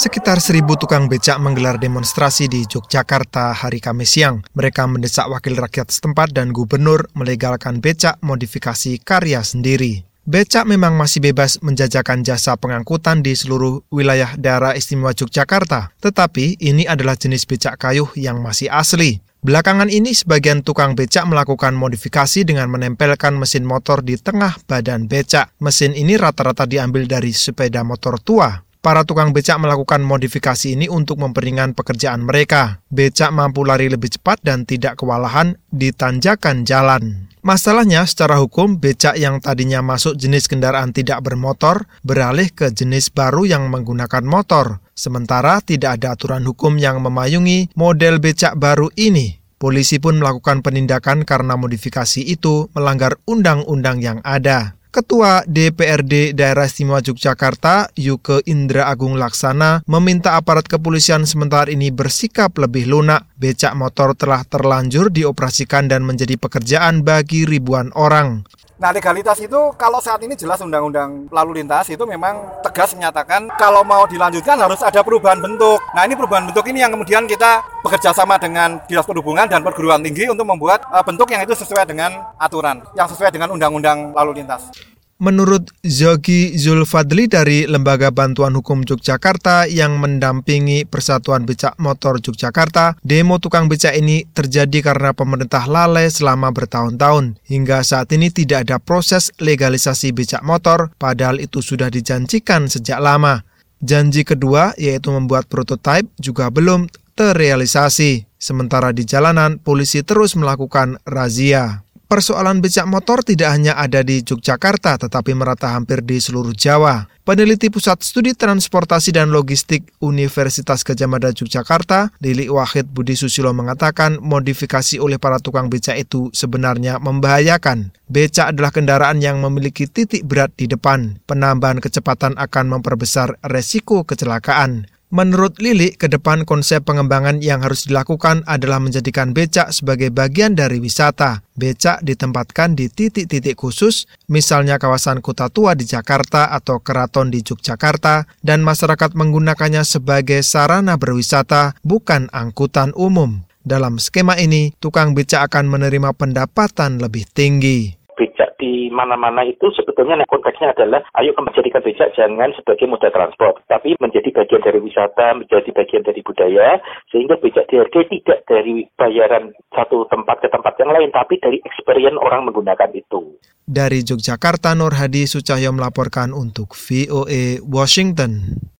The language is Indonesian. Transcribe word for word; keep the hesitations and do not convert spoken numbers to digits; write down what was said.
Sekitar seribu tukang becak menggelar demonstrasi di Yogyakarta hari Kamis siang. Mereka mendesak wakil rakyat setempat dan gubernur melegalkan becak modifikasi karya sendiri. Becak memang masih bebas menjajakan jasa pengangkutan di seluruh wilayah daerah istimewa Yogyakarta, tetapi ini adalah jenis becak kayu yang masih asli. Belakangan ini sebagian tukang becak melakukan modifikasi dengan menempelkan mesin motor di tengah badan becak. Mesin ini rata-rata diambil dari sepeda motor tua. Para tukang becak melakukan modifikasi ini untuk memperingan pekerjaan mereka. Becak mampu lari lebih cepat dan tidak kewalahan di tanjakan jalan. Masalahnya, secara hukum, becak yang tadinya masuk jenis kendaraan tidak bermotor beralih ke jenis baru yang menggunakan motor. Sementara tidak ada aturan hukum yang memayungi model becak baru ini. Polisi pun melakukan penindakan karena modifikasi itu melanggar undang-undang yang ada. Ketua D P R D Daerah Istimewa Yogyakarta, Yuke Indra Agung Laksana, meminta aparat kepolisian sementara ini bersikap lebih lunak. Becak motor telah terlanjur dioperasikan dan menjadi pekerjaan bagi ribuan orang. Nah, legalitas itu kalau saat ini jelas Undang-Undang Lalu Lintas itu memang tegas menyatakan kalau mau dilanjutkan harus ada perubahan bentuk. Nah, ini perubahan bentuk ini yang kemudian kita bekerja sama dengan Dinas Perhubungan dan Perguruan Tinggi untuk membuat uh, bentuk yang itu sesuai dengan aturan, yang sesuai dengan Undang-Undang Lalu Lintas. Menurut Zogi Zulfadli dari Lembaga Bantuan Hukum Yogyakarta yang mendampingi Persatuan Becak Motor Yogyakarta, demo tukang becak ini terjadi karena pemerintah lalai selama bertahun-tahun. Hingga saat ini tidak ada proses legalisasi becak motor, padahal itu sudah dijanjikan sejak lama. Janji kedua, yaitu membuat prototipe, juga belum terrealisasi. Sementara di jalanan, polisi terus melakukan razia. Persoalan becak motor tidak hanya ada di Yogyakarta, tetapi merata hampir di seluruh Jawa. Peneliti Pusat Studi Transportasi dan Logistik Universitas Gadjah Mada Yogyakarta, Lili Wahid Budi Susilo mengatakan modifikasi oleh para tukang becak itu sebenarnya membahayakan. Becak adalah kendaraan yang memiliki titik berat di depan. Penambahan kecepatan akan memperbesar resiko kecelakaan. Menurut Lili, ke depan konsep pengembangan yang harus dilakukan adalah menjadikan becak sebagai bagian dari wisata. Becak ditempatkan di titik-titik khusus, misalnya kawasan Kota Tua di Jakarta atau Keraton di Yogyakarta, dan masyarakat menggunakannya sebagai sarana berwisata, bukan angkutan umum. Dalam skema ini, tukang becak akan menerima pendapatan lebih tinggi. Becak di mana-mana itu sebetulnya konteksnya adalah ayo menjadikan becak jangan sebagai moda transport, tapi menjadi bagian dari wisata, menjadi bagian dari budaya, sehingga becak dihargai tidak dari bayaran satu tempat ke tempat yang lain, tapi dari experience orang menggunakan itu. Dari Yogyakarta, Nur Hadi Sucahyo melaporkan untuk V O A Washington.